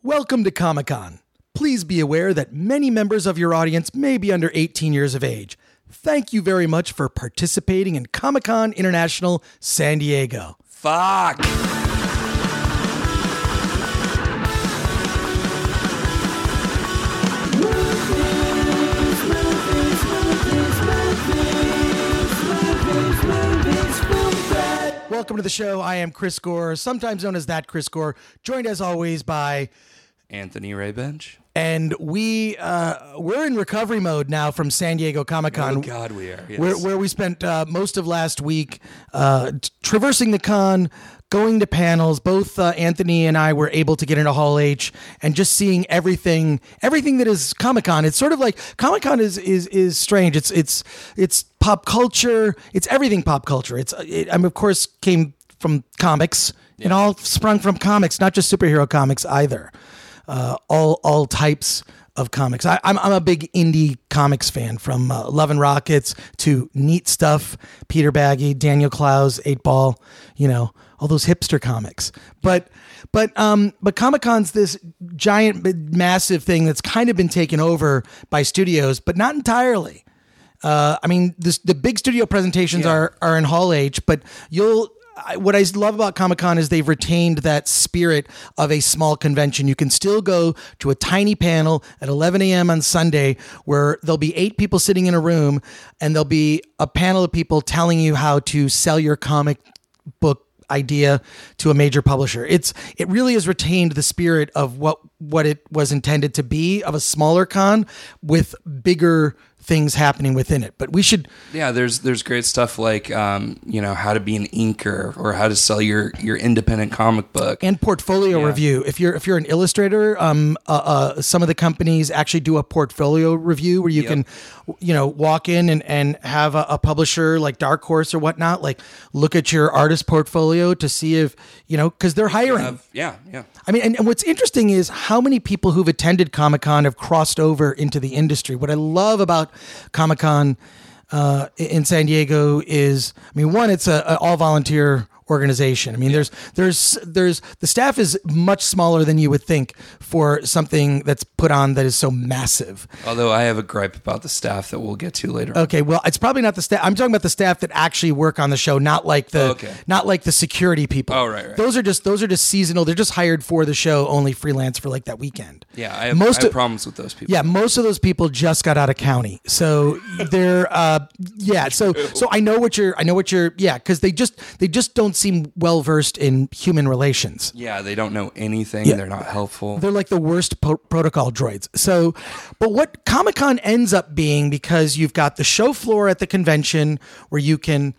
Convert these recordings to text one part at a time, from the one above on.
Welcome to Comic-Con. Please be aware that many members of your audience may be under 18 years of age. Thank you very much for participating in Comic-Con International San Diego. Fuck! Welcome to the show. I am Chris Gore, sometimes known as That Chris Gore, joined as always by Anthony Raybench. And we're in recovery mode now from San Diego Comic-Con. Oh, God, we are. Yes. Where we spent most of last week traversing the con, going to panels. Both Anthony and I were able to get into Hall H and just seeing everything that is Comic-Con. It's sort of like Comic-Con is strange. It's pop culture. It's everything pop culture. Of course, came from comics. Yeah. It all sprung from comics, not just superhero comics either. All types of comics. I'm a big indie comics fan, from Love and Rockets to Neat Stuff, Peter Baggy, Daniel Clowes, 8-Ball, all those hipster comics. But Comic-Con's this giant, massive thing that's kind of been taken over by studios, but not entirely. The big studio presentations are in Hall H, but what I love about Comic-Con is they've retained that spirit of a small convention. You can still go to a tiny panel at 11 a.m. on Sunday where there'll be 8 people sitting in a room and there'll be a panel of people telling you how to sell your comic book idea to a major publisher. It really has retained the spirit of what it was intended to be, of a smaller con with bigger things happening within it. But we should... Yeah, there's great stuff like, how to be an inker or how to sell your independent comic book. And portfolio review. If you're an illustrator, some of the companies actually do a portfolio review where you can, walk in and have a publisher like Dark Horse or whatnot, like look at your artist portfolio to see if, because they're hiring. Yeah. I mean, and what's interesting is how many people who've attended Comic-Con have crossed over into the industry. What I love about Comic-Con in San Diego is, one, it's an all volunteer organization. There's the staff is much smaller than you would think for something that's put on that is so massive. Although I have a gripe about the staff that we'll get to later. Okay, well, it's probably not the staff. I'm talking about the staff that actually work on the show, not like the security people. Oh, right. Those are just seasonal. They're just hired for the show, only freelance for like that weekend. Yeah, I have problems with those people. Yeah, most of those people just got out of county, so they're So I know what you're because they just don't seem well versed in human relations. Yeah, they don't know anything. Yeah. They're not helpful. They're like the worst protocol droids. So, but what Comic-Con ends up being, because you've got the show floor at the convention where you can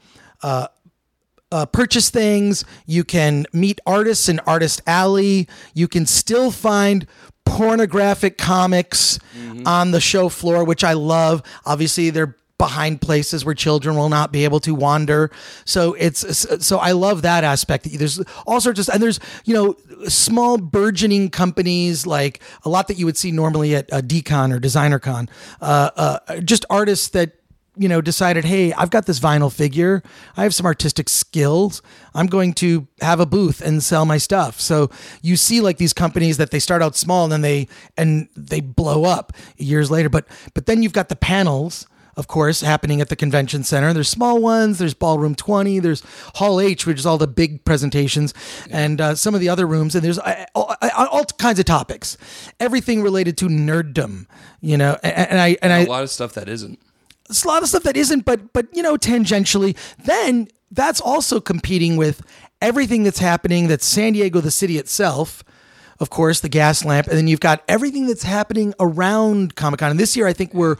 purchase things, you can meet artists in Artist Alley, you can still find pornographic comics on the show floor, which I love. Obviously, they're behind places where children will not be able to wander. So I love that aspect. There's all sorts of, and there's, small burgeoning companies, like a lot that you would see normally at DCon or DesignerCon, just artists that, decided, hey, I've got this vinyl figure. I have some artistic skills. I'm going to have a booth and sell my stuff. So you see like these companies that they start out small and then they blow up years later. But then you've got the panels, of course, happening at the convention center. There's small ones. There's Ballroom 20. There's Hall H, which is all the big presentations, and some of the other rooms. And there's all kinds of topics, everything related to nerddom. A lot of stuff that isn't. It's a lot of stuff that isn't, but tangentially. Then that's also competing with everything that's happening. That's San Diego, the city itself. Of course, the gas lamp, and then you've got everything that's happening around Comic-Con. And this year, I think we're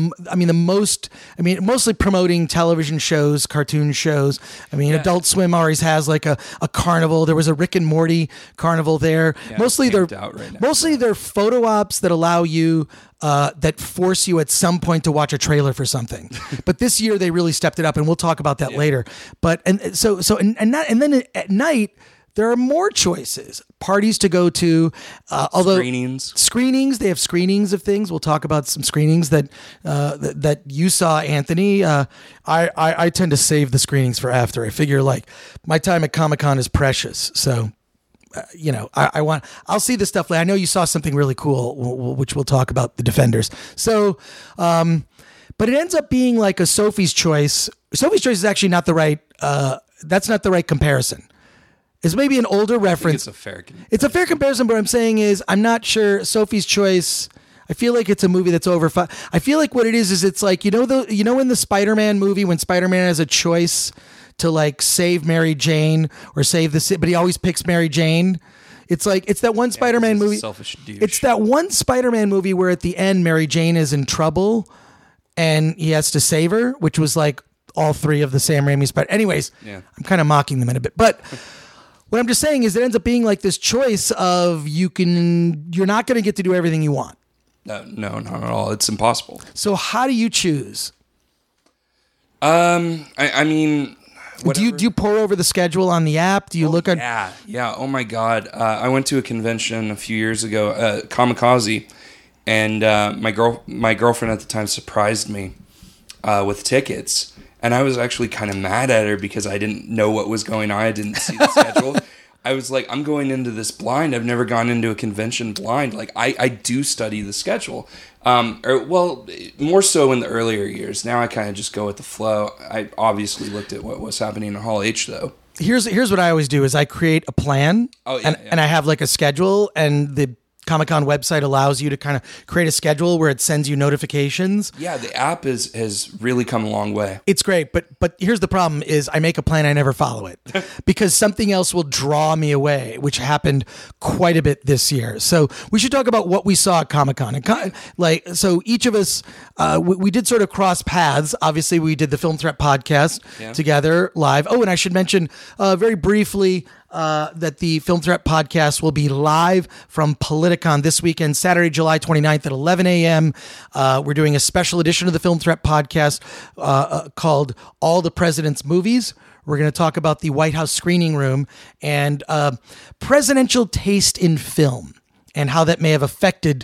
mostly promoting television shows, cartoon shows. Adult Swim always has like a carnival. There was a Rick and Morty carnival there. Yeah, mostly they're photo ops that allow you, that force you at some point to watch a trailer for something. But this year they really stepped it up, and we'll talk about that later. But then at night, there are more choices, parties to go to. Screenings. They have screenings of things. We'll talk about some screenings that you saw, Anthony. I tend to save the screenings for after. I figure like my time at Comic-Con is precious, so I'll see the stuff later. I know you saw something really cool, which we'll talk about, the Defenders. So, but it ends up being like a Sophie's Choice. Sophie's Choice is actually not the right, that's not the right comparison. It's maybe an older reference. It's a fair comparison, but what I'm saying is I'm not sure Sophie's Choice. I feel like it's a movie that's over. I feel like what it is it's like, in the Spider-Man movie when Spider-Man has a choice to like save Mary Jane or save the city, but he always picks Mary Jane. It's like, it's that one Spider-Man movie. Selfish douche. It's that one Spider-Man movie where at the end Mary Jane is in trouble and he has to save her, which was like all three of the Sam Raimi Spider. Anyways, I'm kind of mocking them in a bit, but what I'm just saying is it ends up being like this choice of you're not going to get to do everything you want. No, not at all. It's impossible. So how do you choose? I mean, do you pour over the schedule on the app? Do you look at? Yeah. Oh my God. I went to a convention a few years ago, Kamikaze, and my girlfriend at the time surprised me with tickets. And I was actually kind of mad at her because I didn't know what was going on. I didn't see the schedule. I was like, I'm going into this blind. I've never gone into a convention blind. Like, I do study the schedule. More so in the earlier years. Now I kind of just go with the flow. I obviously looked at what was happening in Hall H, though. Here's what I always do is I create a plan. And I have like a schedule, and the Comic-Con website allows you to kind of create a schedule where it sends you notifications. Yeah, the app has really come a long way. It's great, but here's the problem is I make a plan, I never follow it because something else will draw me away, which happened quite a bit this year. So we should talk about what we saw at Comic-Con. So each of us, we did sort of cross paths. Obviously, we did the Film Threat podcast together live. Oh, and I should mention very briefly that the Film Threat podcast will be live from Politicon this weekend, Saturday, July 29th at 11 a.m. We're doing a special edition of the Film Threat podcast called All the President's Movies. We're going to talk about the White House screening room and presidential taste in film and how that may have affected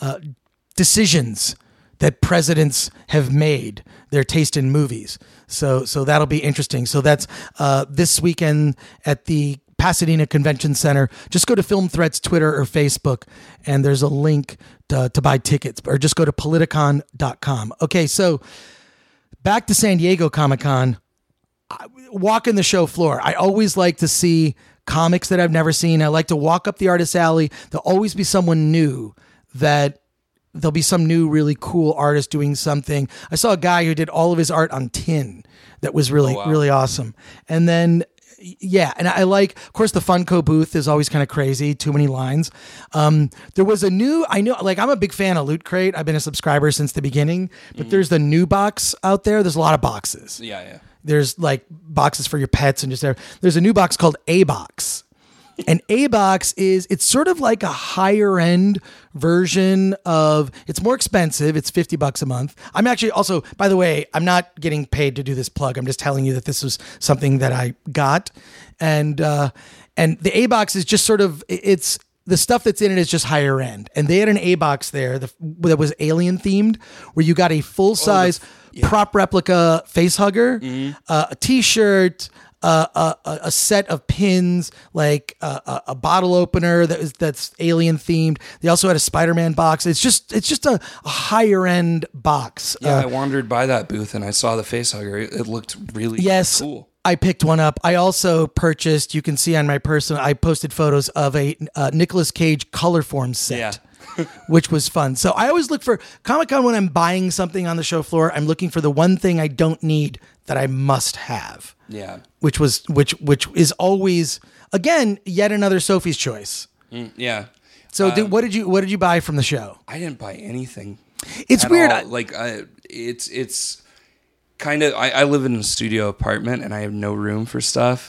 decisions that presidents have made, their taste in movies. So that'll be interesting. So that's this weekend at the Pasadena Convention Center. Just go to Film Threat's Twitter or Facebook, and there's a link to buy tickets, or just go to politicon.com. Okay, so back to San Diego Comic-Con. Walking the show floor. I always like to see comics that I've never seen. I like to walk up the artist alley. There'll always be someone new there'll be some new really cool artist doing something. I saw a guy who did all of his art on tin that was really awesome. And then and I like, of course, the Funko booth is always kind of crazy. Too many lines. There was I'm a big fan of Loot Crate. I've been a subscriber since the beginning, but there's the new box out there. There's a lot of boxes. Yeah. There's like boxes for your pets and just there. There's a new box called A-Box. And A-Box it's sort of like a higher end version of, it's more expensive. It's $50 a month. I'm actually also, by the way, I'm not getting paid to do this plug. I'm just telling you that this was something that I got. And the A-Box is just sort of, it's the stuff that's in it is just higher end. And they had an A-Box there that was alien themed, where you got a full size prop replica face hugger, a t-shirt, a set of pins, like a bottle opener that's alien themed. They also had a Spider-Man box. It's just a higher end box. Yeah, I wandered by that booth and I saw the face hugger. It looked really cool. I picked one up. I also purchased, you can see on my personal, I posted photos of a Nicolas Cage Colorform set. Which was fun. So I always look for Comic-Con when I'm buying something on the show floor. I'm looking for the one thing I don't need that I must have. Yeah. Which is always, again, yet another Sophie's Choice. Yeah. So what did you buy from the show? I didn't buy anything. It's weird. It's kind of, I live in a studio apartment and I have no room for stuff.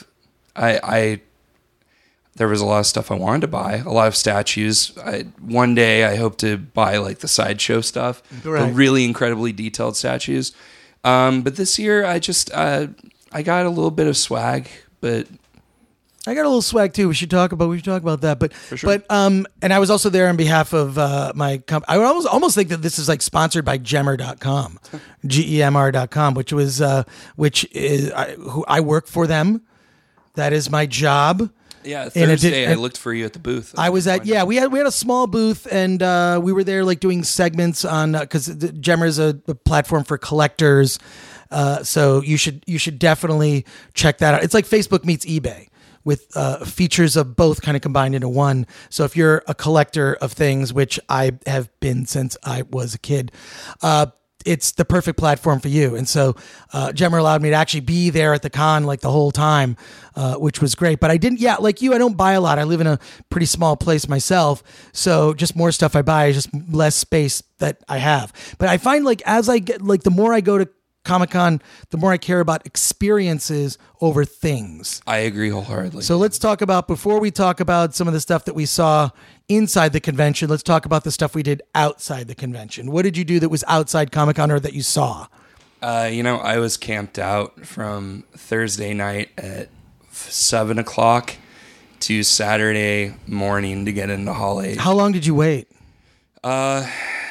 There was a lot of stuff I wanted to buy, a lot of statues. One day I hope to buy like the Sideshow stuff, the really incredibly detailed statues. But this year I just, I got a little bit of swag, but I got a little swag too. We should talk about that. But, for sure. And I was also there on behalf of my company. I would almost think that this is like sponsored by Gemr.com, GEMR.com, which is who I work for them. That is my job. Yeah, And Thursday I looked for you at the booth. I was at we had a small booth, and we were there like doing segments on because Gemmer is a platform for collectors, so you should definitely check that out. It's like Facebook meets eBay with features of both kind of combined into one. So if you're a collector of things, which I have been since I was a kid, it's the perfect platform for you. And so Gemmer allowed me to actually be there at the con like the whole time, which was great. But I didn't, like you, I don't buy a lot. I live in a pretty small place myself. So just more stuff I buy is just less space that I have. But I find like as I get, like the more I go to Comic-Con, the more I care about experiences over things. I agree wholeheartedly. So let's talk about, before we talk about some of the stuff that we saw inside the convention, let's talk about the stuff we did outside the convention. What did you do that was outside Comic-Con or that you saw? I was camped out from Thursday night at 7 o'clock to Saturday morning to get into Hall H. How long did you wait? Well,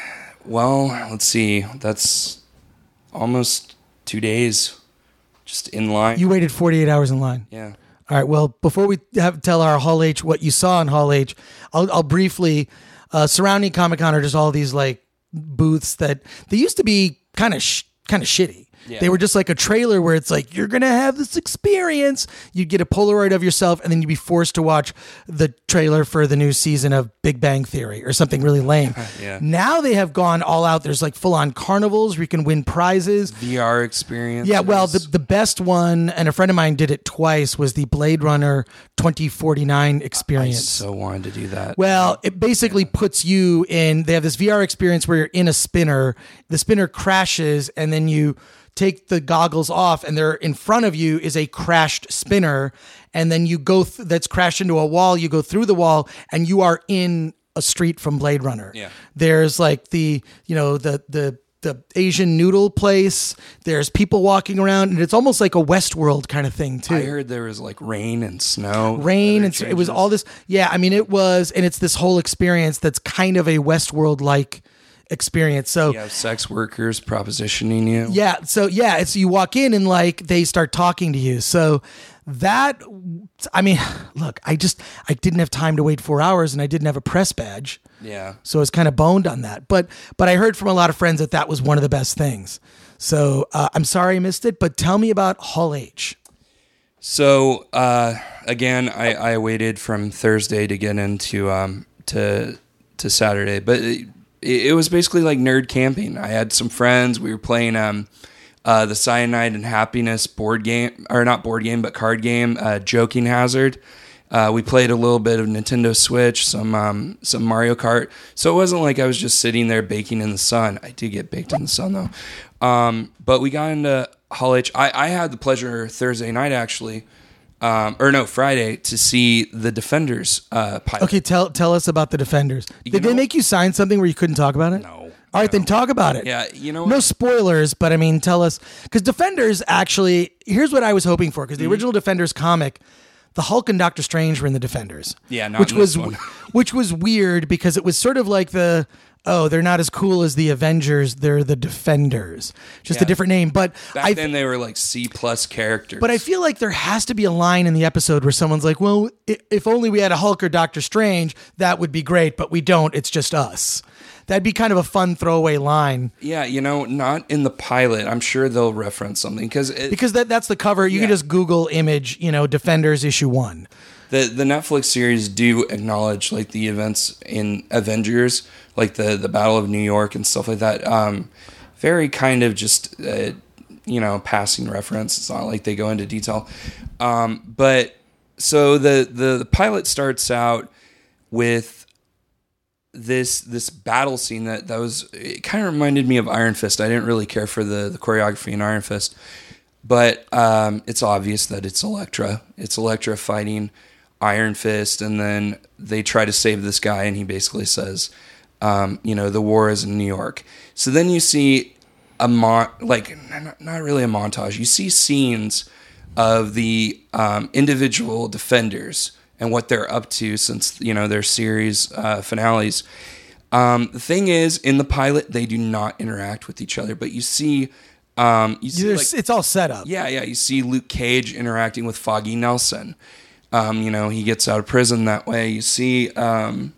let's see. That's almost 2 days just in line. You waited 48 hours in line. Yeah. All right. Well, before we tell our Hall H what you saw in Hall H, I'll briefly, surrounding Comic-Con are just all these like booths that they used to be kind of shitty. Yeah. They were just like a trailer where it's like, you're going to have this experience. You'd get a Polaroid of yourself and then you'd be forced to watch the trailer for the new season of Big Bang Theory or something really lame. Yeah. Now they have gone all out. There's like full on carnivals where you can win prizes. VR experience. Yeah. Well, the best one, and a friend of mine did it twice, was the Blade Runner 2049 experience. I so wanted to do that. Well, it basically puts you in, they have this VR experience where you're in a spinner. The spinner crashes and then you take the goggles off and there in front of you is a crashed spinner, and then you go that's crashed into a wall. You go through the wall and you are in a street from Blade Runner. Yeah. There's like the Asian noodle place. There's people walking around, and it's almost like a Westworld kind of thing too. I heard there was like rain and snow. It was all this. Yeah. I mean, it was, and it's this whole experience that's kind of a Westworld like experience. So you have sex workers propositioning you. Yeah. So yeah, it's, you walk in and like they start talking to you. So that, I mean, look, I didn't have time to wait 4 hours and I didn't have a press badge. Yeah. So I was kind of boned on that. But I heard from a lot of friends that was one of the best things. So I'm sorry I missed it, but tell me about Hall H. So again, I waited from Thursday to get into to Saturday, but it was basically like nerd camping. I had some friends. We were playing the Cyanide and Happiness board game, or not board game, but card game, Joking Hazard. We played a little bit of Nintendo Switch, some Mario Kart. So it wasn't like I was just sitting there baking in the sun. I did get baked in the sun though. But we got into Hall H. I had the pleasure Thursday night actually, Friday, to see the Defenders pilot. Okay, tell us about the Defenders. Did they make you sign something where you couldn't talk about it? No. All right, then talk about it. Yeah, you know what? No spoilers, but I mean, tell us. Because Defenders actually, here's what I was hoping for. Because the original Defenders comic, the Hulk and Doctor Strange were in the Defenders. Yeah, not in this one. Which was weird because it was sort of like they're not as cool as the Avengers. They're the Defenders. Just a different name. But back then they were like C+ characters. But I feel like there has to be a line in the episode where someone's like, well, if only we had a Hulk or Doctor Strange, that would be great. But we don't. It's just us. That'd be kind of a fun throwaway line. Yeah, not in the pilot. I'm sure they'll reference something because that's the cover. You can just Google image, Defenders issue 1. The Netflix series do acknowledge like the events in Avengers, like the Battle of New York and stuff like that. Very kind of just passing reference. It's not like they go into detail. But so the pilot starts out with this battle scene that was, it kind of reminded me of Iron Fist. I didn't really care for the choreography in Iron Fist, but it's obvious that it's Elektra. It's Elektra fighting Iron Fist, and then they try to save this guy, and he basically says, the war is in New York. So then you see not really a montage. You see scenes of the individual Defenders and what they're up to since their series finales. The thing is, in the pilot, they do not interact with each other, but you see it's all set up. Yeah. You see Luke Cage interacting with Foggy Nelson. He gets out of prison that way. You see, a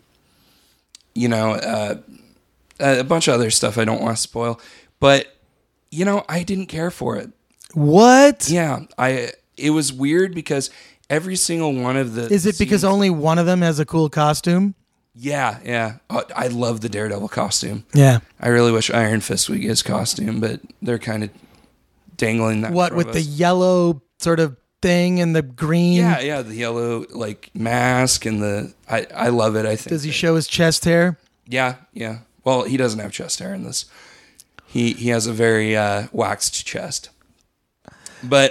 bunch of other stuff I don't want to spoil. But, I didn't care for it. What? Yeah. It was weird because every single one of the Is it because only one of them has a cool costume? Yeah. Oh, I love the Daredevil costume. Yeah. I really wish Iron Fist would get his costume, but they're kind of dangling that. What, with the yellow sort of thing and the green? Yeah, the yellow mask and I love it. I think. Does he show his chest hair? Yeah. Well, he doesn't have chest hair in this. He has a very waxed chest. But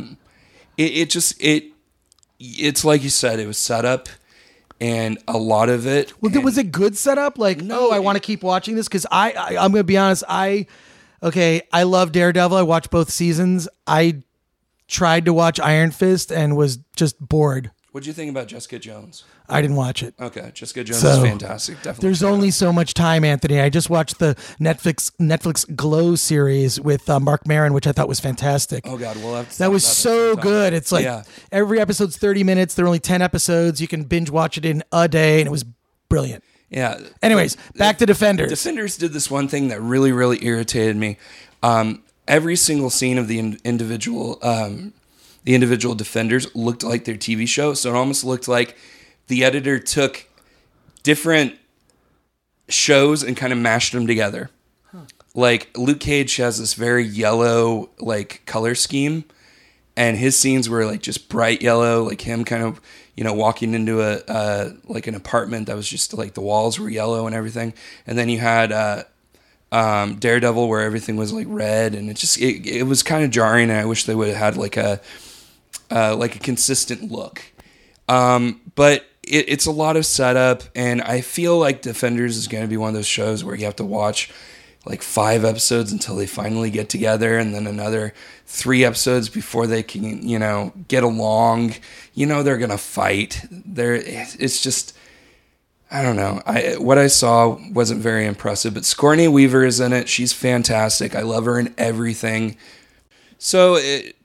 it's like you said, it was set up. And a lot of it... Well, was it good setup? No, I want to keep watching this because I'm going to be honest. I love Daredevil. I watched both seasons. I tried to watch Iron Fist and was just bored. What'd you think about Jessica Jones? I didn't watch it. Okay, Jessica Jones is fantastic. Definitely. There's only so much time, Anthony. I just watched the Netflix Glow series with Mark Maron, which I thought was fantastic. Oh God, we'll have to. That was so good. It's every episode's 30 minutes. There are only 10 episodes. You can binge watch it in a day, and it was brilliant. Yeah. Anyways, back to Defenders. Defenders did this one thing that really, really irritated me. Every single scene of the individual Defenders looked like their TV show, so it almost looked like the editor took different shows and kind of mashed them together. Like Luke Cage has this very yellow color scheme, and his scenes were just bright yellow, like him kind of walking into an apartment that was just the walls were yellow and everything. And then you had Daredevil where everything was red, and it was kind of jarring. And I wish they would have had a consistent look. But it's a lot of setup, and I feel like Defenders is going to be one of those shows where you have to watch 5 episodes until they finally get together, and then another 3 episodes before they can, get along. They're going to fight. It's just, I don't know. What I saw wasn't very impressive, but Sigourney Weaver is in it. She's fantastic. I love her in everything. So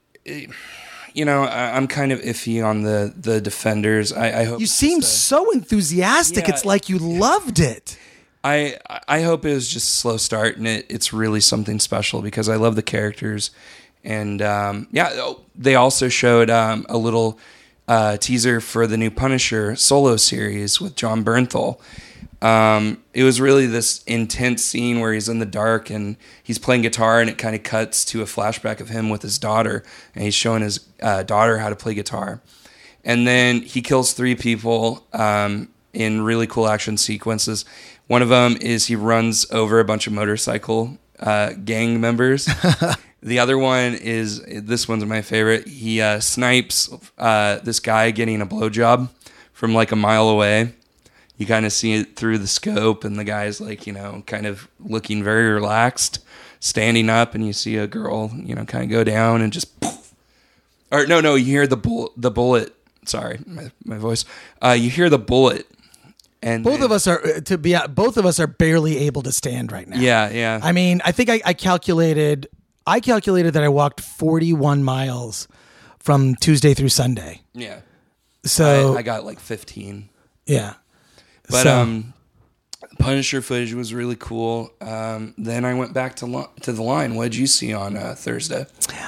I'm kind of iffy on the Defenders. I hope you seem so enthusiastic. Yeah. It's like you loved it. I hope it was just a slow start, and it's really something special because I love the characters. And they also showed a little teaser for the new Punisher solo series with Jon Bernthal. It was really this intense scene where he's in the dark and he's playing guitar, and it kind of cuts to a flashback of him with his daughter, and he's showing his daughter how to play guitar. And then he kills 3 people in really cool action sequences. One of them is he runs over a bunch of motorcycle gang members. The other one is, this one's my favorite, he snipes this guy getting a blowjob from a mile away. You kind of see it through the scope, and the guy's kind of looking very relaxed, standing up, and you see a girl, kind of go down and just poof. Or no, you hear the bullet. Sorry, my voice. You hear the bullet, and both of us are barely able to stand right now. Yeah. I mean, I think I calculated that I walked 41 miles from Tuesday through Sunday. Yeah. So I got 15. Yeah. But Punisher footage was really cool. Then I went back to the line. What did you see on Thursday?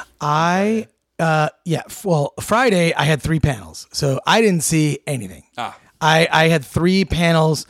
Friday I had 3 panels, so I didn't see anything. I had 3 panels.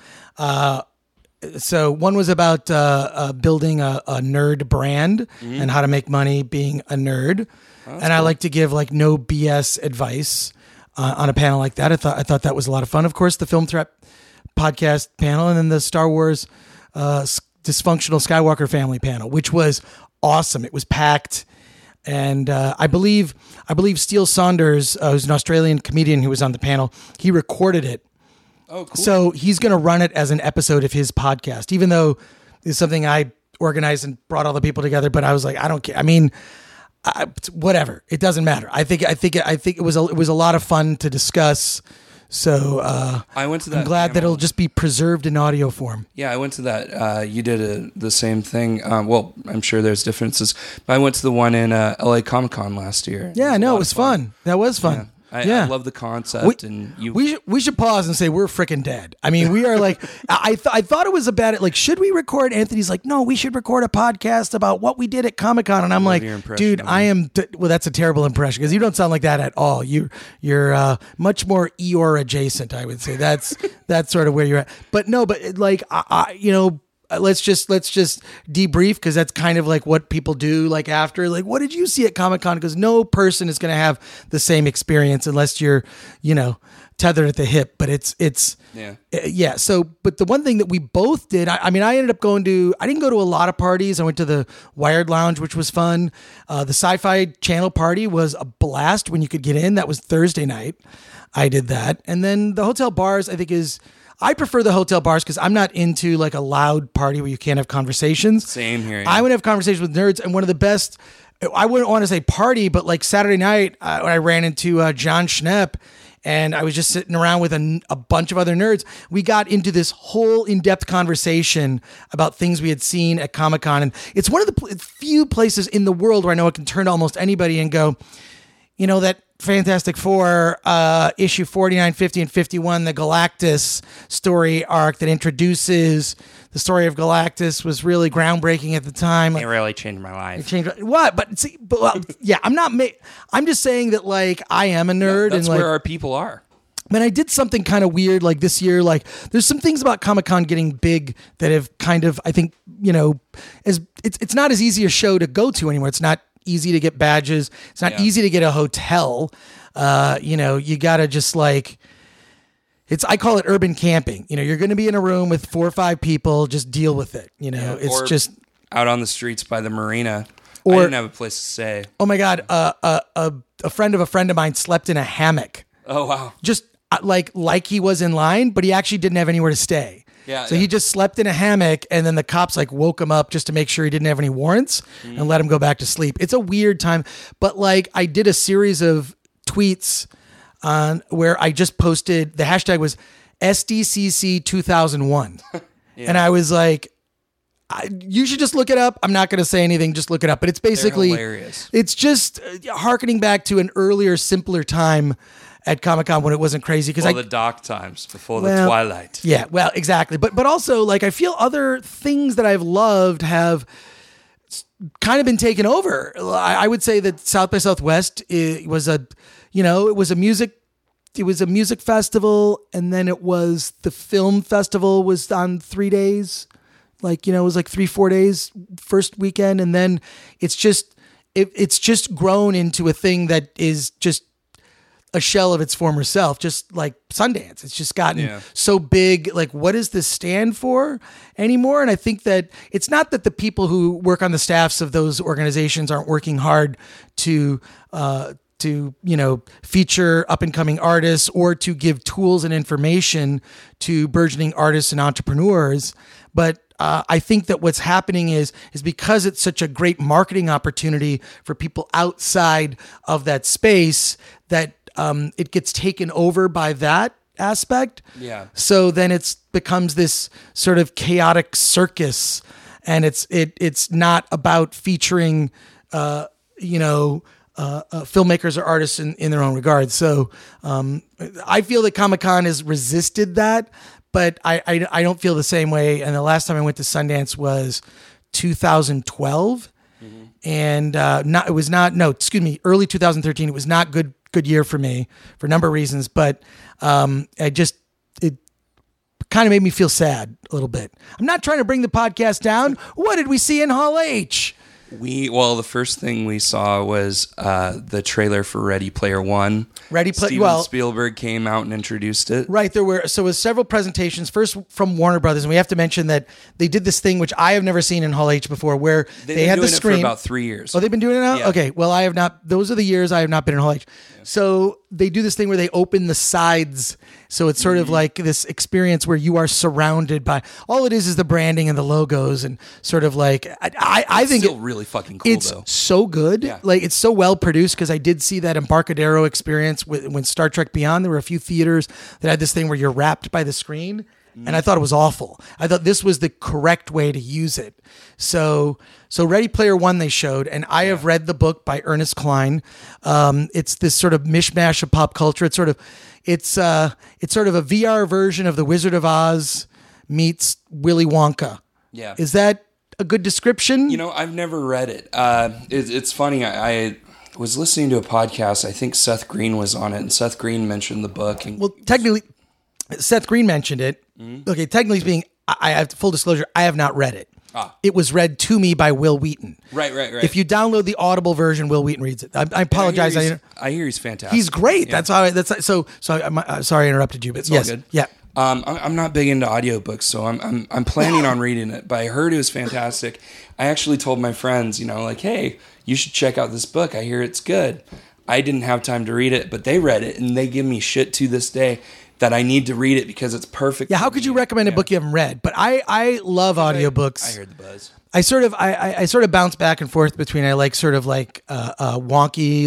So one was about building a nerd brand and how to make money being a nerd. And cool. I like to give no BS advice on a panel like that. I thought that was a lot of fun. Of course, the Film Threat podcast panel, and then the Star Wars Dysfunctional Skywalker Family panel, which was awesome. It was packed. And I believe Steele Saunders, who's an Australian comedian who was on the panel, he recorded it. Oh, cool. So he's going to run it as an episode of his podcast, even though it's something I organized and brought all the people together. But I was like, I don't care. I mean, whatever. It doesn't matter. I think it was a lot of fun to discuss. So I went to that. I'm glad that it'll just be preserved in audio form. Yeah, I went to that. You did the same thing. Well, I'm sure there's differences, but I went to the one in LA Comic Con last year. Yeah, no, it was fun. That was fun. I love the concept, we should pause and say we're freaking dead. I mean, we are like, I thought it was about it. Like, should we record? Anthony's like, no, we should record a podcast about what we did at Comic-Con. And I'm like, dude, I am. Well, that's a terrible impression because you don't sound like that at all. You're much more Eeyore adjacent, I would say. That's sort of where you're at. But no, but like, let's just debrief because that's kind of like what people do. Like after, like, what did you see at Comic-Con? Because no person is going to have the same experience unless you're, tethered at the hip. But it's yeah. So, but the one thing that we both did, I ended up I didn't go to a lot of parties. I went to the Wired Lounge, which was fun. The Sci-Fi Channel party was a blast when you could get in. That was Thursday night. I did that. And then the hotel bars, I prefer the hotel bars because I'm not into like a loud party where you can't have conversations. Same here. I would have conversations with nerds, and one of the best, I wouldn't want to say party, but like Saturday night, when I ran into John Schnepp, and I was just sitting around with a bunch of other nerds. We got into this whole in-depth conversation about things we had seen at Comic-Con, and it's one of the few places in the world where I know I can turn to almost anybody and go, that Fantastic Four issue 49, 50, and 51, the Galactus story arc that introduces the story of Galactus was really groundbreaking at the time. It really changed my life. It changed what? But see, yeah, I'm just saying that like I am a nerd. That's and, like, where our people are. Man, I did something kind of weird like this year. Like, there's some things about Comic-Con getting big that have kind of, I think, it's not as easy a show to go to anymore. It's not easy to get badges. It's not easy to get a hotel. You gotta just like, I call it urban camping. You're going to be in a room with 4 or 5 people, just deal with it. It's just out on the streets by the marina. I didn't have a place to stay. Oh my God. A friend of mine slept in a hammock. Oh, wow. Just like he was in line, but he actually didn't have anywhere to stay. Yeah, so he just slept in a hammock, and then the cops like woke him up just to make sure he didn't have any warrants and let him go back to sleep. It's a weird time, but like I did a series of tweets on where I just posted, the hashtag was SDCC 2001. And I was like, you should just look it up. I'm not going to say anything. Just look it up. But it's basically, hilarious. It's just hearkening back to an earlier, simpler time at Comic-Con when it wasn't crazy. The dark times before the twilight. Yeah, well, exactly. But also, like, I feel other things that I've loved have kind of been taken over. I would say that South by Southwest was a music festival, and then it was the film festival was on 3 days. Like, it was like 3-4 days first weekend, and then it's just grown into a thing that is just a shell of its former self, just like Sundance. It's just gotten so big. Like, what does this stand for anymore? And I think that it's not that the people who work on the staffs of those organizations aren't working hard to feature up and coming artists or to give tools and information to burgeoning artists and entrepreneurs. But I think that what's happening is because it's such a great marketing opportunity for people outside of that space that it gets taken over by that aspect. Yeah. So then it becomes this sort of chaotic circus, and it's not about featuring, filmmakers or artists in their own regard. So I feel that Comic-Con has resisted that, but I don't feel the same way. And the last time I went to Sundance was 2012, and early 2013. It was not good year for me for a number of reasons, but it kind of made me feel sad a little bit. I'm not trying to bring the podcast down. What did we see in Hall H? The first thing we saw was the trailer for Ready Player One. Steven Spielberg came out and introduced it. Right, there was several presentations. First from Warner Brothers, and we have to mention that they did this thing which I have never seen in Hall H before, where they had the screen for about 3 years. Oh, they've been doing it now? Yeah. Okay, well, I have not. Those are the years I have not been in Hall H. Yeah. So they do this thing where they open the sides. So it's sort of like this experience where you are surrounded by, all it is the branding and the logos, and sort of like, I think it's still really fucking cool, it's though. so good. Yeah. Like, it's so well produced, because I did see that Embarcadero experience when Star Trek Beyond. There were a few theaters that had this thing where you're wrapped by the screen. and I thought it was awful. I thought this was the correct way to use it. So Ready Player One they showed, and I have read the book by Ernest Cline. It's this sort of mishmash of pop culture. It's sort of a VR version of The Wizard of Oz meets Willy Wonka. Yeah. Is that a good description? You know, I've never read it. It's funny. I was listening to a podcast. I think Seth Green was on it, and Seth Green mentioned the book. And well, technically, Seth Green mentioned it. Okay, technically speaking, I have full disclosure. I have not read it. It was read to me by Will Wheaton. Right. If you download the Audible version, Will Wheaton reads it. I apologize. I hear he's fantastic. He's great. Yeah. So. I'm sorry I interrupted you, but it's yes, all good. Yeah. I'm not big into audiobooks, so I'm planning on reading it. But I heard it was fantastic. I actually told my friends, like, hey, you should check out this book. I hear it's good. I didn't have time to read it, but they read it, and they give me shit to this day that I need to read it because it's perfect. Yeah, how could you recommend a book you haven't read? But I love audiobooks. I heard the buzz. I sort of bounce back and forth between I like sort of like wonky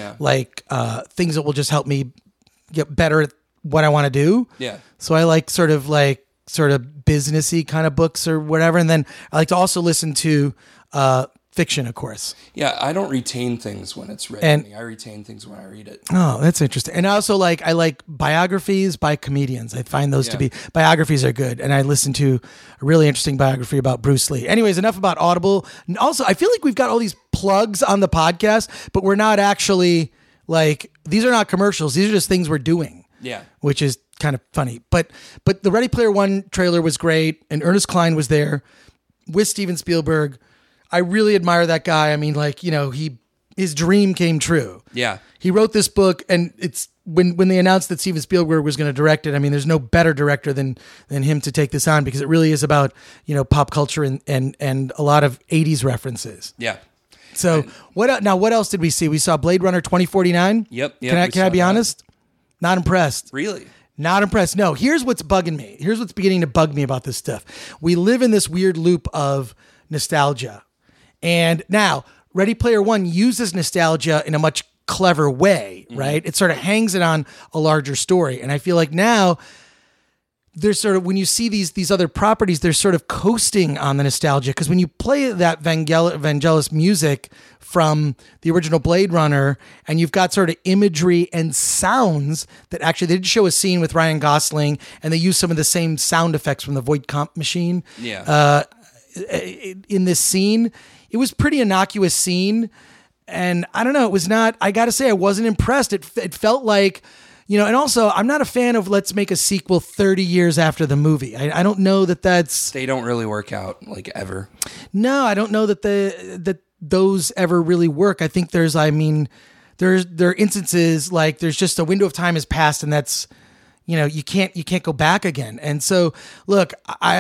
things that will just help me get better at what I want to do. Yeah. So I like sort of businessy kind of books or whatever, and then I like to also listen to fiction, of course. Yeah, I don't retain things when it's read to me. I retain things when I read it. Oh, that's interesting. And I also I like biographies by comedians. I find those to be biographies are good. And I listened to a really interesting biography about Bruce Lee. Anyways, enough about Audible. And also, I feel like we've got all these plugs on the podcast, but we're not actually these are not commercials. These are just things we're doing. Yeah. Which is kind of funny. But the Ready Player One trailer was great, and Ernest Cline was there with Steven Spielberg. I really admire that guy. I mean, his dream came true. Yeah. He wrote this book, and it's when they announced that Steven Spielberg was going to direct it. I mean, there's no better director than him to take this on, because it really is about, pop culture and a lot of 80s references. Yeah. So what else did we see? We saw Blade Runner 2049. Yep. Can I be honest? Not impressed. Really? Not impressed. No, here's what's bugging me. Here's what's beginning to bug me about this stuff. We live in this weird loop of nostalgia. And now, Ready Player One uses nostalgia in a much clever way, right? It sort of hangs it on a larger story. And I feel like now there's sort of, when you see these other properties, they're sort of coasting on the nostalgia. Because when you play that Vangelis music from the original Blade Runner, and you've got sort of imagery and sounds that actually, they did show a scene with Ryan Gosling, and they used some of the same sound effects from the Voight Comp machine. Yeah. In this scene, it was pretty innocuous scene. And I don't know, it was not, I got to say, I wasn't impressed. It felt like, and also I'm not a fan of let's make a sequel 30 years after the movie. I don't know that's... They don't really work out ever. No, I don't know that those ever really work. I think there are instances like there's just a window of time has passed, and that's, you can't go back again. And so look,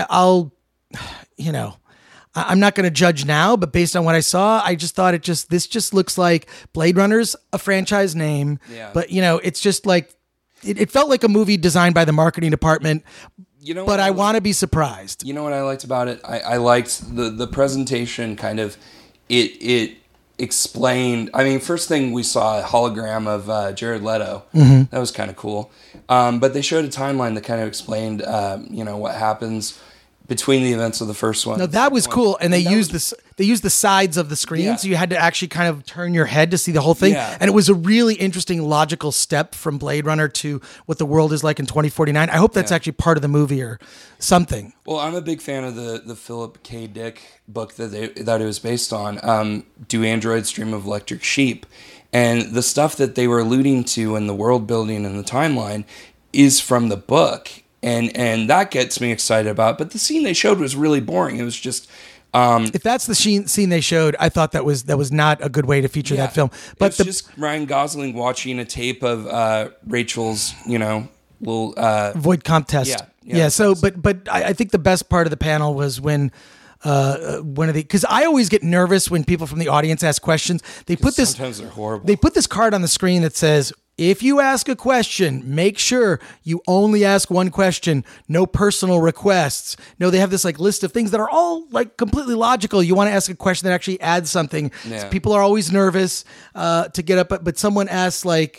I'm not going to judge now, but based on what I saw, I just thought this just looks like Blade Runner's a franchise name. Yeah. But it's just like, it felt like a movie designed by the marketing department. But I want to be surprised. You know what I liked about it? I liked the presentation. Kind of, it explained. I mean, first thing we saw a hologram of Jared Leto. Mm-hmm. That was kind of cool. But they showed a timeline that kind of explained, what happens between the events of the first one. No, that was cool, and they used the sides of the screen, so you had to actually kind of turn your head to see the whole thing. Yeah. And it was a really interesting logical step from Blade Runner to what the world is like in 2049. I hope that's actually part of the movie or something. Well, I'm a big fan of the Philip K. Dick book that it was based on. Do Androids Dream of Electric Sheep? And the stuff that they were alluding to in the world building and the timeline is from the book. And that gets me excited about it. But the scene they showed was really boring. It was just... if that's the scene they showed, I thought that was not a good way to feature that film. But it's just Ryan Gosling watching a tape of Rachel's, little... Voight Comp test. Yeah. So, but I think the best part of the panel was when... because I always get nervous when people from the audience ask questions. Sometimes they're horrible. They put this card on the screen that says, if you ask a question, make sure you only ask one question, no personal requests. No, they have this list of things that are all completely logical. You want to ask a question that actually adds something. Yeah. So people are always nervous to get up, but someone asks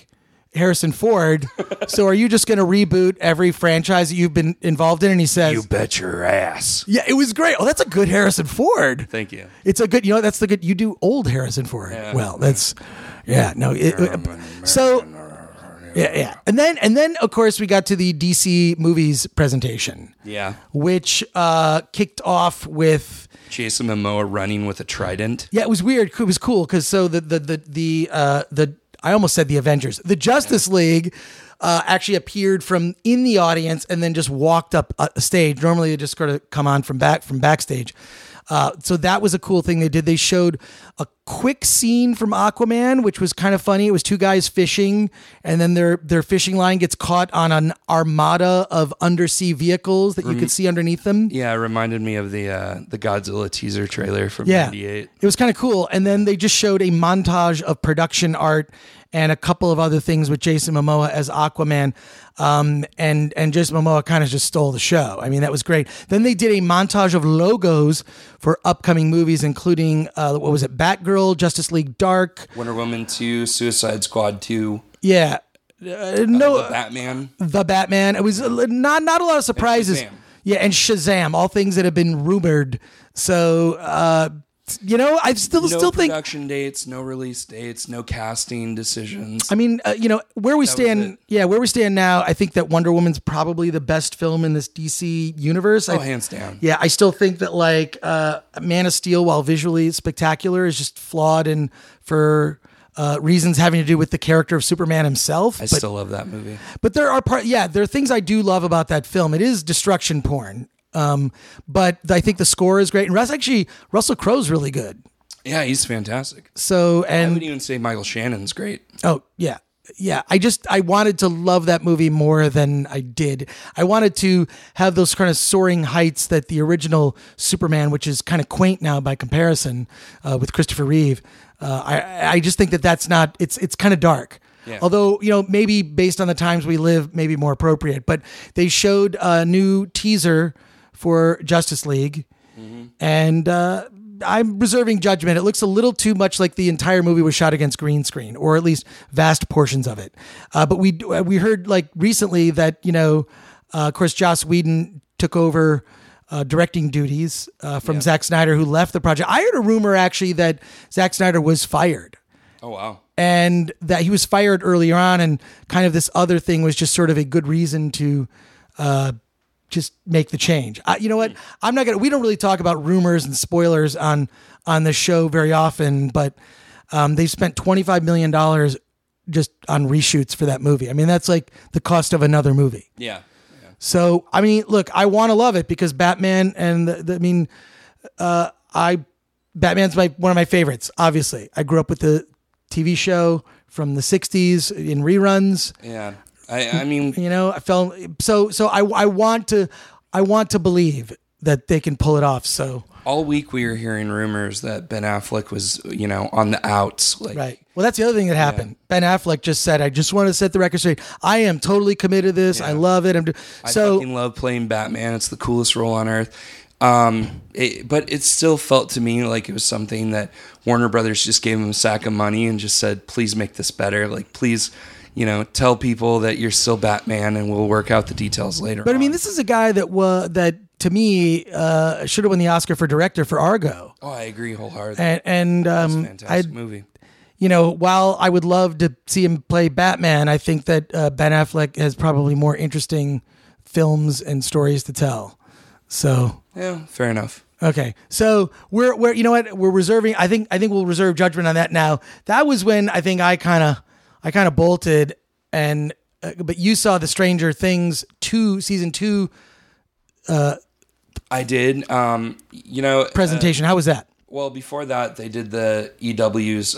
Harrison Ford. So are you just going to reboot every franchise that you've been involved in? And he says, You bet your ass. yeah, it was great. Oh, that's a good Harrison Ford. Thank you. It's a good, that's the good, you do old Harrison Ford. Yeah. Well, that's, yeah, no. So, yeah. And then of course we got to the DC movies presentation, Yeah. which kicked off with, Jason Momoa running with a trident. yeah, it was weird. It was cool because so the I almost said the Avengers, the Justice League actually appeared from in the audience and then just walked up a stage. Normally they just sort of come on from backstage. So that was a cool thing they did. They showed a quick scene from Aquaman, which was kind of funny. It was two guys fishing, and then their fishing line gets caught on an armada of undersea vehicles that you could see underneath them. Yeah, it reminded me of the Godzilla teaser trailer from Yeah, '98. it was kind of cool. And then they just showed a montage of production art and a couple of other things with Jason Momoa as Aquaman. And Jason Momoa kind of just stole the show. I mean, that was great. Then they did a montage of logos for upcoming movies, including, what was it? Batgirl, Justice League Dark. Wonder Woman 2, Suicide Squad 2. Yeah. The Batman. The Batman. It was not a lot of surprises. Shazam. Yeah, and Shazam, all things that have been rumored. So, I still think production dates, no release dates, no casting decisions. I mean, where we stand. Yeah, where we stand now, I think that Wonder Woman's probably the best film in this DC universe. Hands down. Yeah, I still think that Man of Steel, while visually spectacular, is just flawed and for reasons having to do with the character of Superman himself. I still love that movie. But there are things I do love about that film. It is destruction porn. But I think the score is great, and Russell Crowe's really good. Yeah, he's fantastic. So, I would even say Michael Shannon's great. Oh yeah. I wanted to love that movie more than I did. I wanted to have those kind of soaring heights that the original Superman, which is kind of quaint now by comparison, with Christopher Reeve. I just think that's not. It's kind of dark. Yeah. Although, maybe based on the times we live, maybe more appropriate. But they showed a new teaser for Justice League, and I'm reserving judgment. It looks a little too much like the entire movie was shot against green screen, or at least vast portions of it. But we heard recently that of course, Joss Whedon took over directing duties from Zack Snyder, who left the project. I heard a rumor actually that Zack Snyder was fired. Oh wow. And that he was fired earlier on, and kind of this other thing was just sort of a good reason to just make the change. You know what? We don't really talk about rumors and spoilers on the show very often, but they've spent $25 million just on reshoots for that movie. I mean, that's like the cost of another movie. Yeah. So, I mean, look, I want to love it because Batman and Batman's one of my favorites, obviously. I grew up with the TV show from the 60s in reruns. Yeah. I mean, I felt so I want to believe that they can pull it off. So all week we were hearing rumors that Ben Affleck was, on the outs. Right. Well, that's the other thing that happened. Yeah. Ben Affleck just said, "I just want to set the record straight. I am totally committed to this. Yeah. I love it. I fucking love playing Batman. It's the coolest role on earth." But it still felt to me like it was something that Warner Brothers just gave him a sack of money and just said, "Please make this better. Please." Tell people that you're still Batman, and we'll work out the details later. But I mean, this is a guy that to me should have won the Oscar for director for Argo. Oh, I agree wholeheartedly. And that's a fantastic movie. While I would love to see him play Batman, I think that Ben Affleck has probably more interesting films and stories to tell. So yeah, fair enough. Okay, so we're we're reserving. I think we'll reserve judgment on that now. That was when I think I kind of bolted, and but you saw the Stranger Things season 2. I did. Presentation. How was that? Well, before that, they did the EW's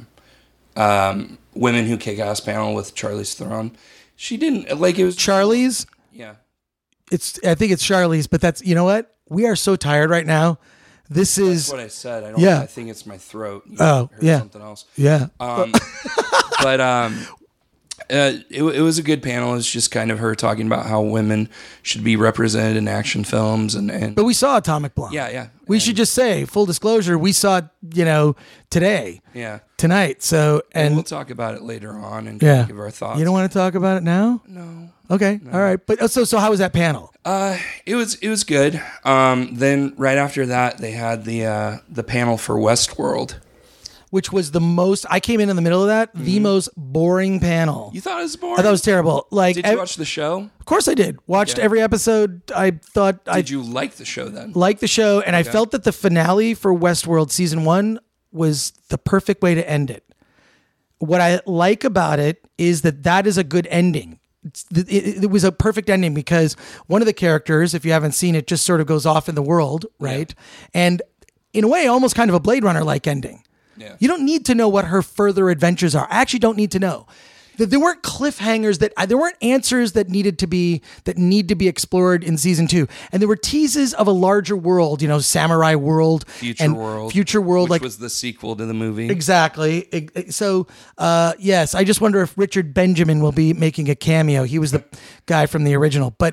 Women Who Kick Ass panel with Charlize Theron. She didn't it was Charlize. Yeah, I think it's Charlize, but that's what we are so tired right now. That's what I said. I don't. Yeah. I think it's my throat. Something else. Yeah. But It was a good panel. It's just kind of her talking about how women should be represented in action films, and But we saw Atomic Blonde. yeah. We should just say, full disclosure, we saw it, today, Yeah. tonight. So, And and we'll talk about it later on and yeah, give our thoughts. You don't want to talk about it now? No. Okay, all right. But so how was that panel? It was good. Then right after that, they had the panel for Westworld. Which was the most? I came in the middle of that. The most boring panel. You thought it was boring? I thought it was terrible. Like, Did you watch the show? Of course I did. Watched every episode. I thought Did you like the show then? liked the show, and I felt that the finale for Westworld season 1 was the perfect way to end it. What I like about it is that is a good ending. It was a perfect ending because one of the characters, if you haven't seen it, just sort of goes off in the world, right? Yeah. And in a way, almost kind of a Blade Runner-like ending. Yeah. You don't need to know what her further adventures are. I actually don't need to know. There weren't cliffhangers there weren't answers that need to be explored in season 2. And there were teases of a larger world, samurai world, future world, which was the sequel to the movie. Exactly. So, yes, I just wonder if Richard Benjamin will be making a cameo. He was the guy from the original, but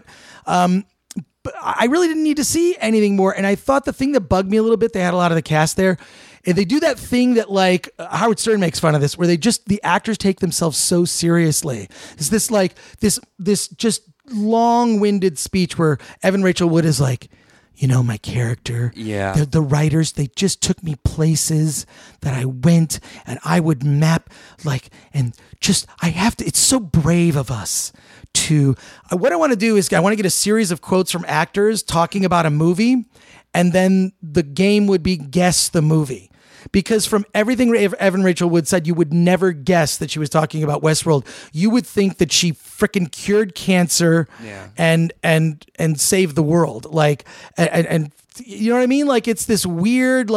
I really didn't need to see anything more. And I thought the thing that bugged me a little bit, they had a lot of the cast there. And they do that thing that Howard Stern makes fun of this, where the actors take themselves so seriously. It's this just long-winded speech where Evan Rachel Wood is like, my character. Yeah. The writers, they just took me places that I went and I would map it's so brave of us to, what I want to do is I want to get a series of quotes from actors talking about a movie, and then the game would be guess the movie. Because from everything Evan Rachel Wood said, you would never guess that she was talking about Westworld. You would think that she freaking cured cancer and saved the world. And you know what I mean? Like, it's this weird,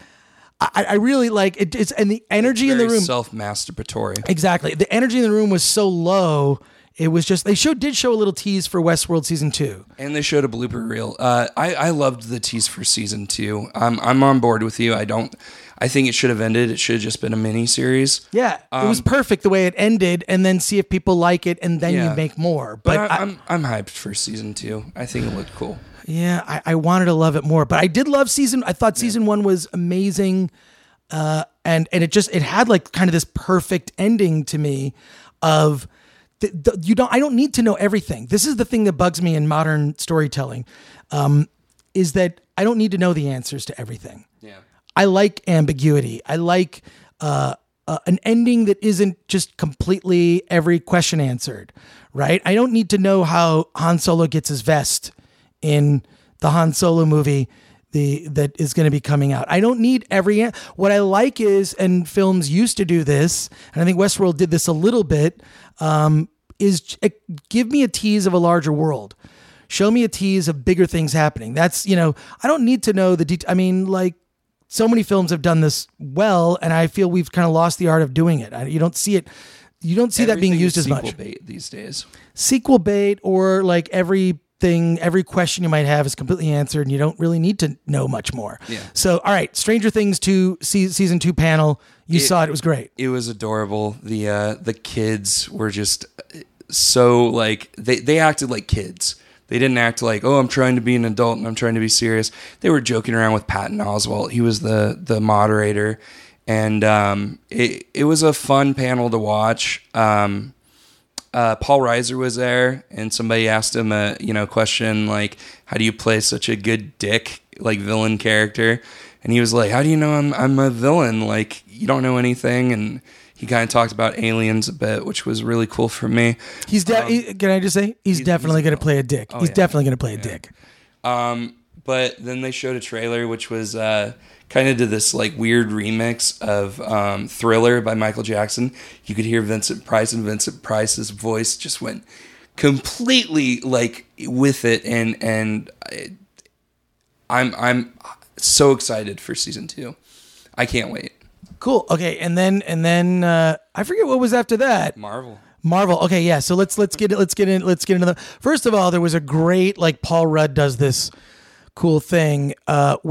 I really like it. It's, and the energy in the room, self-masturbatory. Exactly. The energy in the room was so low. It was just, did show a little tease for Westworld season 2. And they showed a blooper reel. I loved the tease for season 2. I'm on board with you. I think it should have ended. It should have just been a mini series. Yeah, it was perfect the way it ended, and then see if people like it, and then you make more. But I'm hyped for season 2. I think it looked cool. Yeah, I wanted to love it more, but I did love I thought season 1 was amazing, and it had kind of this perfect ending to me of. I don't need to know everything. This is the thing that bugs me in modern storytelling, is that I don't need to know the answers to everything. Yeah. I like ambiguity. I like an ending that isn't just completely every question answered, right? I don't need to know how Han Solo gets his vest in the Han Solo movie that is going to be coming out. I don't need what I like is, and films used to do this, and I think Westworld did this a little bit, is give me a tease of a larger world. Show me a tease of bigger things happening. That's, I don't need to know the detail. I mean, so many films have done this well, and I feel we've kind of lost the art of doing it. You don't see it. You don't see that being used as much. Sequel bait these days. Sequel bait, or every question you might have is completely answered, and you don't really need to know much more. Yeah. So, all right, Stranger Things 2 season 2 panel. You saw it. It was great. It was adorable. The kids were just so they acted like kids. They didn't act like, oh, I'm trying to be an adult and I'm trying to be serious. They were joking around with Patton Oswalt. He was the moderator, and it was a fun panel to watch. Paul Reiser was there, and somebody asked him a question like, how do you play such a good dick villain character? And he was like, how do you know I'm a villain? You don't know anything. And he kind of talked about aliens a bit, which was really cool for me. Can I just say he's definitely going to play a dick. He's definitely going to play a dick. But then they showed a trailer, which was kind of to this weird remix of Thriller by Michael Jackson. You could hear Vincent Price, and Vincent Price's voice just went completely with it, and I'm so excited for season 2. I can't wait. Cool. Okay, and then I forget what was after that. Marvel. Okay, yeah. So let's get into the. First of all, there was a great Paul Rudd does this cool thing where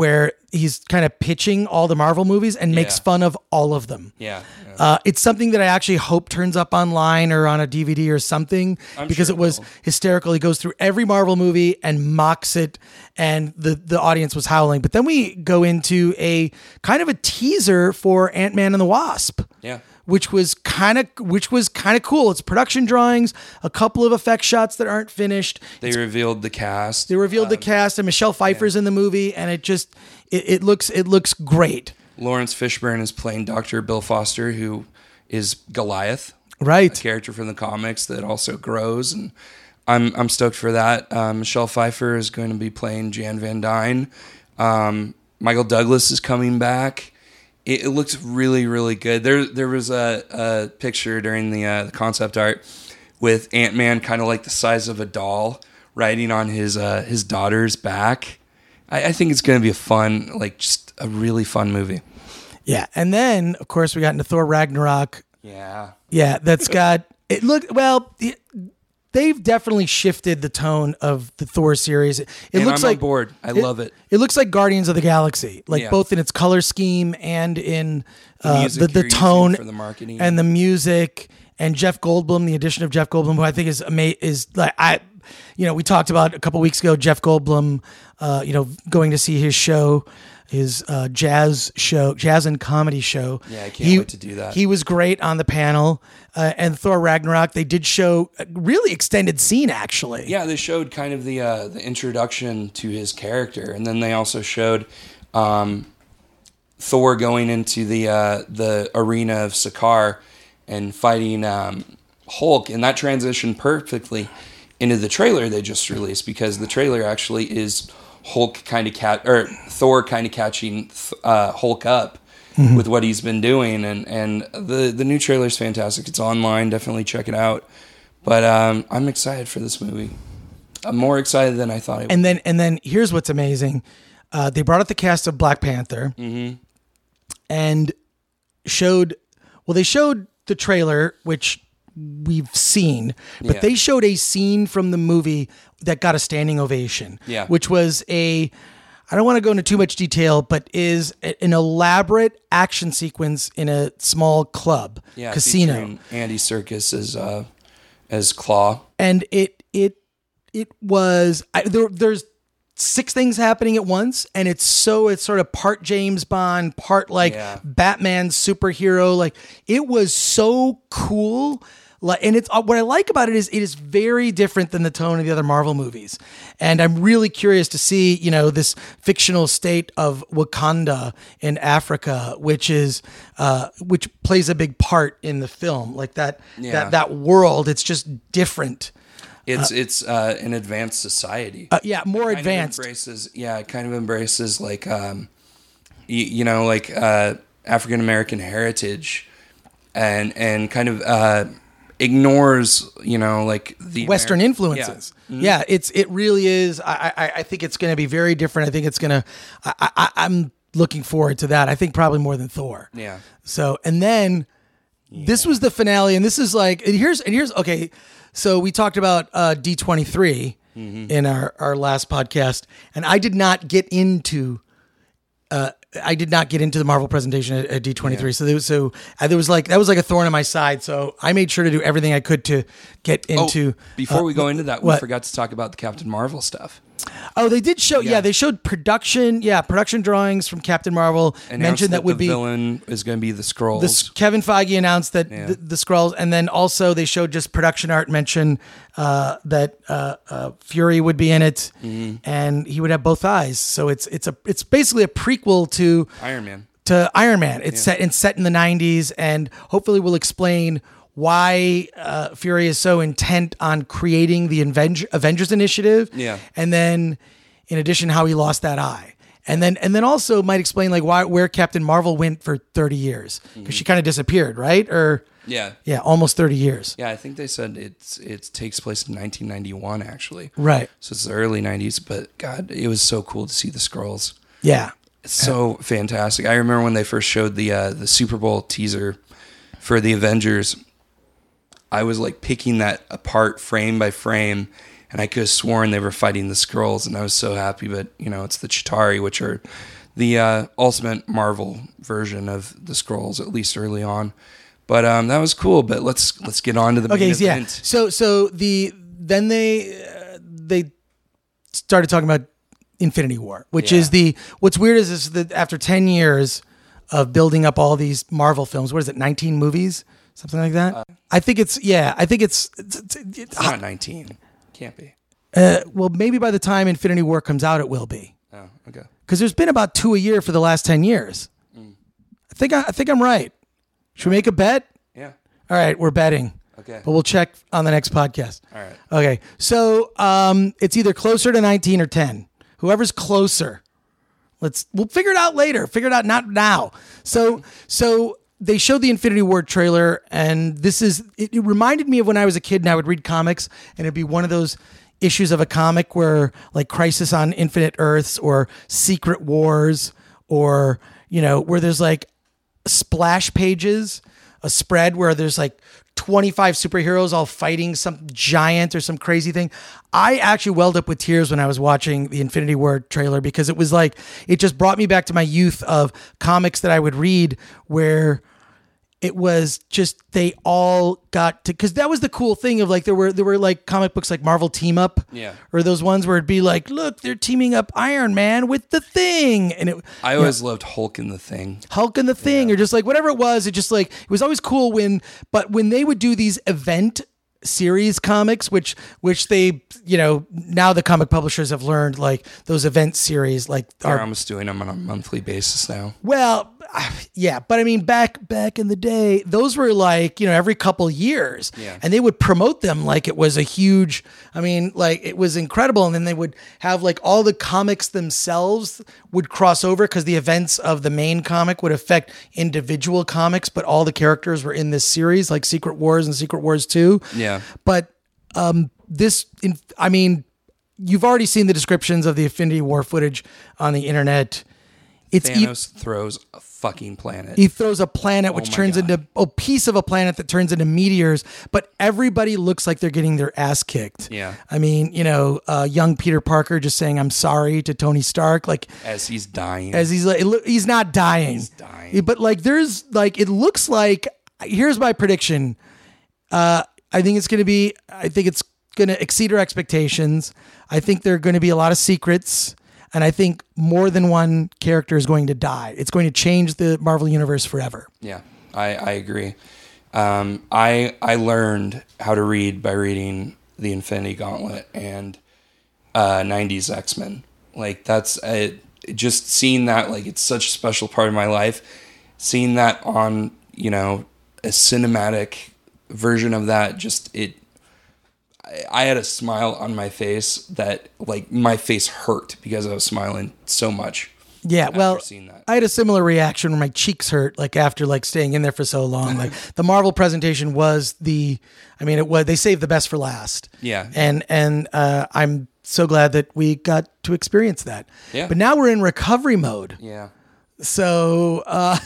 he's kind of pitching all the Marvel movies and makes Yeah. fun of all of them. Yeah. It's something that I actually hope turns up online or on a DVD or something because sure it was it will. hysterical. He goes through every Marvel movie and mocks it, and the audience was howling. But then we go into a kind of a teaser for Ant-Man and the Wasp. Yeah. Which was kind of cool. It's production drawings, a couple of effect shots that aren't finished. They revealed the cast. They revealed the cast, and Michelle Pfeiffer's in the movie, and it looks great. Lawrence Fishburne is playing Dr. Bill Foster, who is Goliath, a Right. character from the comics that also grows, and I'm stoked for that. Michelle Pfeiffer is going to be playing Jan Van Dyne. Michael Douglas is coming back. It looks really, really good. There was a picture during the concept art with Ant-Man kind of like the size of a doll riding on his daughter's back. I think it's going to be just a really fun movie. Yeah, and then of course we got into Thor Ragnarok. Yeah. Yeah, that's got it. They've definitely shifted the tone of the Thor series. It And looks I'm like on board. I love it. It looks like Guardians of the Galaxy, like Yeah. both in its color scheme and in music the you're using tone for the marketing. and the music. And Jeff Goldblum, the addition of Jeff Goldblum, who I think is like we talked about a couple weeks ago. Jeff Goldblum, going to see his show, his jazz and comedy show. Yeah, I can't wait to do that. He was great on the panel. And Thor Ragnarok, they did show a really extended scene, actually. Yeah, they showed kind of the introduction to his character, and then they also showed Thor going into the arena of Sakaar and fighting Hulk, and that transitioned perfectly into the trailer they just released, because the trailer actually is Thor kind of catching Hulk up with what he's been doing, and the new trailer is fantastic. It's online, definitely check it out. But I'm excited for this movie. I'm more excited than I thought I would. And then here's what's amazing: they brought out the cast of Black Panther, and they showed the trailer, which we've seen, but Yeah. they showed a scene from the movie that got a standing ovation. Yeah. Which was I don't want to go into too much detail, but is an elaborate action sequence in a small club casino. Featuring Andy Serkis as Claw. And it was there's 6 things happening at once, and it's sort of part James Bond, part Batman superhero. Like, it was so cool. Like, and it's what I like about it is very different than the tone of the other Marvel movies, and I'm really curious to see this fictional state of Wakanda in Africa, which plays a big part in the film. Like that world, it's just different. It's an advanced society. More advanced. It kind of embraces like African American heritage, and kind of ignores the Western influences. Yeah, it really is. I think it's going to be very different. I think it's going to. I'm looking forward to that. I think probably more than Thor. Yeah. So, and then this was the finale, and this is like, and here's okay. So we talked about D23 in our last podcast, and I did not get into the Marvel presentation at D23. Yeah. There was that was like a thorn in my side. So I made sure to do everything I could to get into. Before we go into that, we forgot to talk about the Captain Marvel stuff. Oh, they did show. Yeah, they showed production drawings from Captain Marvel. Mentioned that would the be villain is going to be the Skrulls. Kevin Feige announced that the Skrulls, and then also they showed just production art. Mentioned that Fury would be in it, and he would have both eyes. So it's basically a prequel to Iron Man. It's set in the 90s, and hopefully we'll explain why Fury is so intent on creating the Avengers Initiative. Yeah. And then, in addition, how he lost that eye. And then also might explain where Captain Marvel went for 30 years, because she kind of disappeared, right? Or yeah, almost 30 years. Yeah, I think they said it takes place in 1991 actually. Right. So it's the early 90s, but God, it was so cool to see the Skrulls. Yeah. It's so fantastic. I remember when they first showed the Super Bowl teaser for the Avengers. I was like picking that apart frame by frame, and I could have sworn they were fighting the Skrulls, and I was so happy. But it's the Chitauri, which are the Ultimate Marvel version of the Skrulls, at least early on. But that was cool. But let's get on to the main event. So then they started talking about Infinity War, which is what's weird is that after 10 years of building up all these Marvel films, what is it, 19 movies, something like that? I think it's not 19. Can't be. Well, maybe by the time Infinity War comes out, it will be. Oh, okay. Because there's been about 2 a year for the last 10 years. I think I'm right. Should we make a bet? Yeah. All right, we're betting. Okay. But we'll check on the next podcast. All right. Okay. So it's either closer to 19 or 10. Whoever's closer. We'll figure it out later. Figure it out not now. So they showed the Infinity War trailer, and it reminded me of when I was a kid and I would read comics, and it'd be one of those issues of a comic where like Crisis on Infinite Earths or Secret Wars, or where there's like splash pages, a spread where there's like 25 superheroes all fighting some giant or some crazy thing. I actually welled up with tears when I was watching the Infinity War trailer, because it was like, it just brought me back to my youth of comics that I would read, where it was just, they all got to, because that was the cool thing of like, there were like comic books like Marvel Team Up, or those ones where it'd be like, look, they're teaming up Iron Man with the Thing, and I always loved Hulk and the Thing, or just like whatever it was. It just like, it was always cool when they would do these event series comics, which they, now the comic publishers have learned, like those event series, like they're almost doing them on a monthly basis now. Well, yeah, but I mean, back in the day, those were like, every couple years, and they would promote them like it was a huge, like it was incredible. And then they would have like all the comics themselves would cross over, because the events of the main comic would affect individual comics, but all the characters were in this series, like Secret Wars and Secret Wars 2. Yeah. But you've already seen the descriptions of the Infinity War footage on the internet. Thanos throws a fucking planet. He throws a planet which turns into a piece of a planet that turns into meteors, but everybody looks like they're getting their ass kicked. Yeah. Young Peter Parker just saying I'm sorry to Tony Stark, like as he's dying. As he's not dying. He's dying. But like there's like, it looks like, here's my prediction. I think it's going to exceed our expectations. I think there are going to be a lot of secrets. And I think more than one character is going to die. It's going to change the Marvel Universe forever. Yeah, I agree. I learned how to read by reading the Infinity Gauntlet and 90s X-Men. Like that's just seeing that, like it's such a special part of my life. Seeing that on, a cinematic version of that, I had a smile on my face that, like, my face hurt because I was smiling so much. Yeah, well, I had a similar reaction where my cheeks hurt, like after like staying in there for so long. Like the Marvel presentation was they saved the best for last. Yeah, and I'm so glad that we got to experience that. Yeah, but now we're in recovery mode. Yeah, so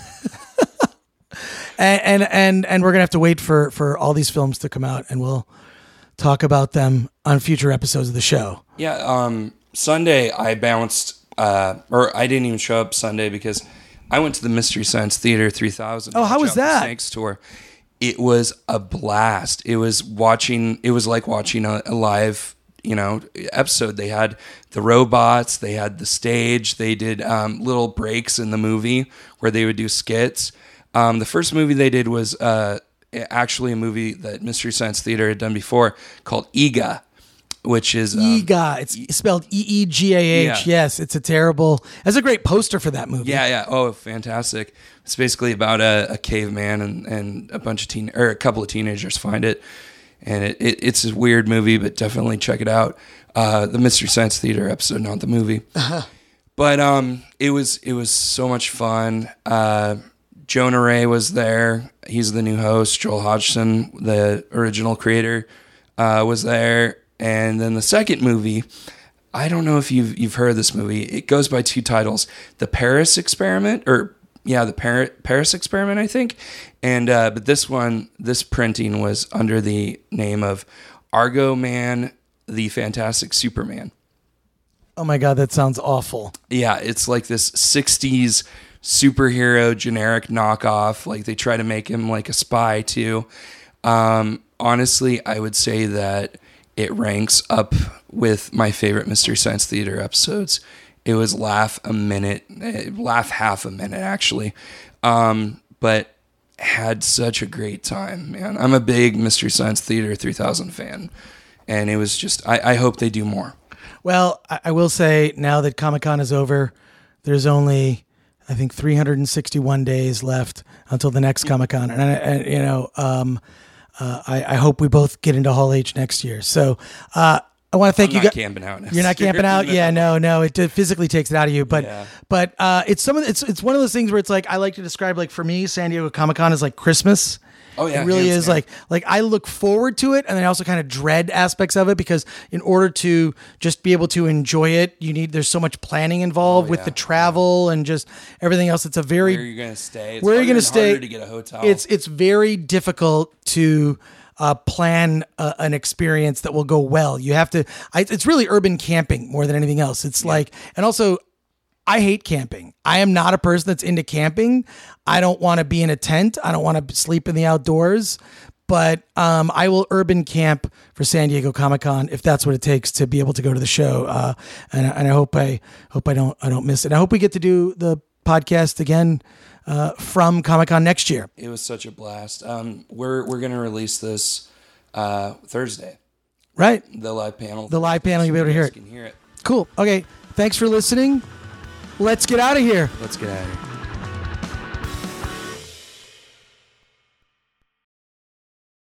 and we're gonna have to wait for all these films to come out, and we'll talk about them on future episodes of the show. Yeah, Sunday I bounced, or I didn't even show up Sunday because I went to the Mystery Science Theater 3000. Oh, how was that? Snakes tour. It was a blast. It was like watching a live, episode. They had the robots, they had the stage, they did little breaks in the movie where they would do skits. The first movie they did was actually a movie that Mystery Science Theater had done before called EGA, which is EGA. It's spelled EEGAH. Yeah. Yes, it's a great poster for that movie. Yeah. Oh, fantastic! It's basically about a caveman and a bunch of a couple of teenagers find it, and it's a weird movie, but definitely check it out. The Mystery Science Theater episode, not the movie. But it was so much fun. Jonah Ray was there. He's the new host. Joel Hodgson, the original creator, was there. And then the second movie, I don't know if you've heard of this movie. It goes by two titles: The Paris Experiment, the Paris Experiment, I think. And but this printing was under the name of Argo Man, the Fantastic Superman. Oh my God, that sounds awful. Yeah, it's like this 60s superhero generic knockoff. Like they try to make him like a spy too. Honestly, I would say that it ranks up with my favorite Mystery Science Theater episodes. It was laugh half a minute actually. But had such a great time, man. I'm a big Mystery Science Theater 3000 fan. And it was just, I hope they do more. Well, I will say now that Comic-Con is over, there's only, I think, 361 days left until the next Comic-Con. I hope we both get into Hall H next year. So I want to thank you guys. Camping out next You're not camping out? Yeah, no. It physically takes it out of you. But it's it's one of those things where it's like, I like to describe, like, for me, San Diego Comic-Con is like Christmas. Oh yeah, it really is like I look forward to it, and then I also kind of dread aspects of it, because in order to just be able to enjoy it, there's so much planning involved with the travel and just everything else. It's a very, where are you going to stay? Where are you going to stay? To get a hotel. It's very difficult to plan an experience that will go well. You have to. It's really urban camping more than anything else. It's like, and also, I hate camping. I am not a person that's into camping. I don't want to be in a tent. I don't want to sleep in the outdoors. But I will urban camp for San Diego Comic-Con if that's what it takes to be able to go to the show. And I hope I don't miss it. I hope we get to do the podcast again from Comic-Con next year. It was such a blast. We're going to release this Thursday. Right. The live panel. You'll be able to hear it. Can hear it. Cool. Okay. Thanks for listening. Let's get out of here. Let's get out of here.